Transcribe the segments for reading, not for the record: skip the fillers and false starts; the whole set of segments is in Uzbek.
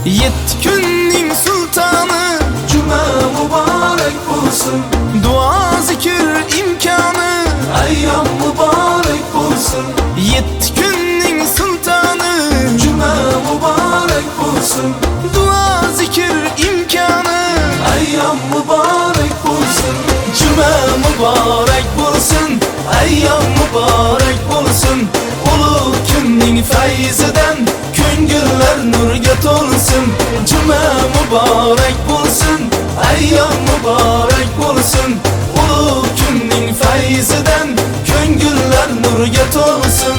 Yetti kunning sultoni, Juma muborak bo'lsin. duo zikr imkoni, Ayyom muborak bo'lsin. yetti kunning sultoni, Juma muborak bo'lsin. duo zikr imkoni, Ayyom muborak bo'lsin. juma muborak bo'lsin, ayyom muborak bo'lsin. Ulug' kunning fayzidan ko'ngillar nurga to'lsin. Juma muborak bo'lsin, ayyom muborak bo'lsin. Ulug' kunning fayzidan ko'ngillar nurga to'lsin.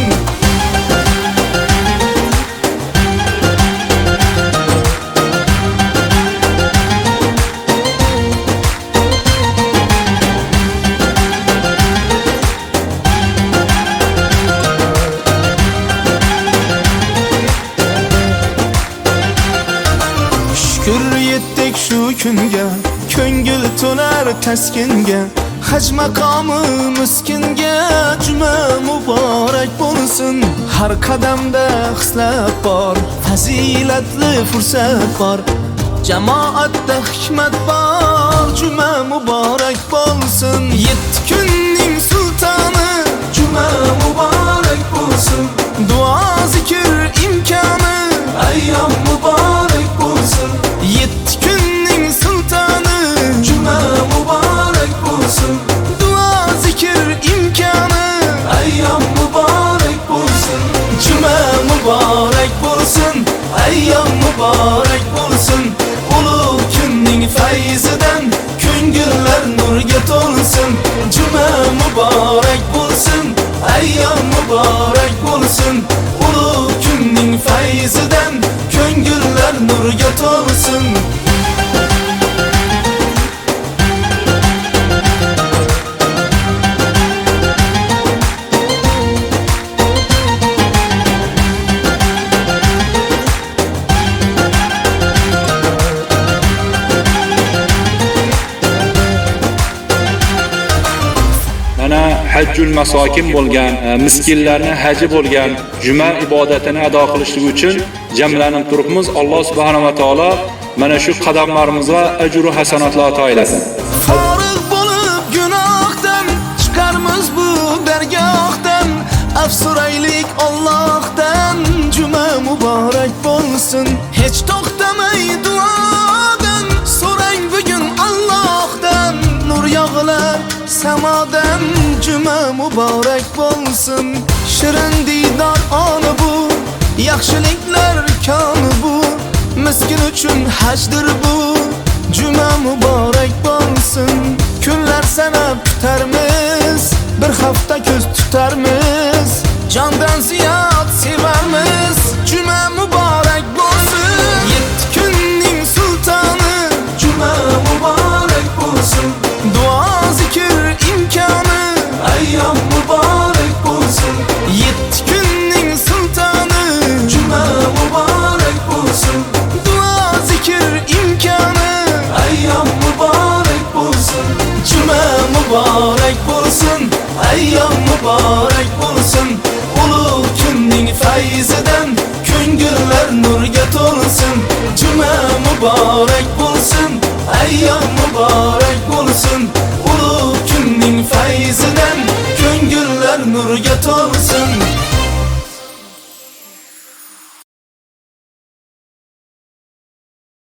Shukr yetdik shu kunga, ko'ngil to'lar taskinga. Haj maqomi miskinga juma muborak bo'lsin. Har qadamda xislat bor, fazilatli fursat bor. Jamoatda hikmat bor, juma muborak bo'lsin. Yetti kunning sultoni, Juma muborak bo'lsin. duo zikr imkoni, Ayyom muborak bo'lsin. yetti kunning sultoni, Juma muborak bo'lsin. duo zikr imkoni, Ayyom muborak bo'lsin. juma muborak bo'lsin, ayyom muborak bo'lsin. Ulug' kunning fayzidan ko'ngillar nurga to'lsin. Juma muborak bo'lsin, ayyom muborak bo'lsin. Ulug' kunning fayzidan ko'ngillar nurga to'lsin. Mana hajjul masokin bo'lgan, miskinlarni haji bo'lgan juma ibodatini ado qilishlik uchun jamlanib turibmiz. Alloh subhanahu va taolo mana shu qadamlarimizga ajr va hasanatlar ato aylasin. Forig' bo'lib gunohdan chiqarmiz bu dargohdan. Afsuraylik Allohdan, juma muborak bo'lsin. Hech to'xtamay duodan so'rang bugun Allohdan. Nur yog'ilar samodan, juma muborak bo'lsin. Shirin diydor oni bu, yaxshiliklar koni bu. Miskin uchun hajdir bu, juma muborak bo'lsin. Kunlar sanab kutarmiz, bir hafta ko'z tutarmiz. Jondan ziyod sevarmiz, juma muborak bo'lsin. Yetti kunning sultoni, Juma muborak bo'lsin. duo zikr imkoni, Ayyom muborak bo'lsin. yetti kunning sultoni, Juma muborak bo'lsin. duo zikr imkoni, Ayyom muborak bo'lsin. juma muborak bo'lsin, ayyom muborak bo'lsin. Ulug' kunning fayzidan ko'ngillar nurga to'lsin. Juma muborak bo'lsin, ayyom muborak bo'lsin. Ulug' kunning fayzidan ko'ngillar nurga to'lsin.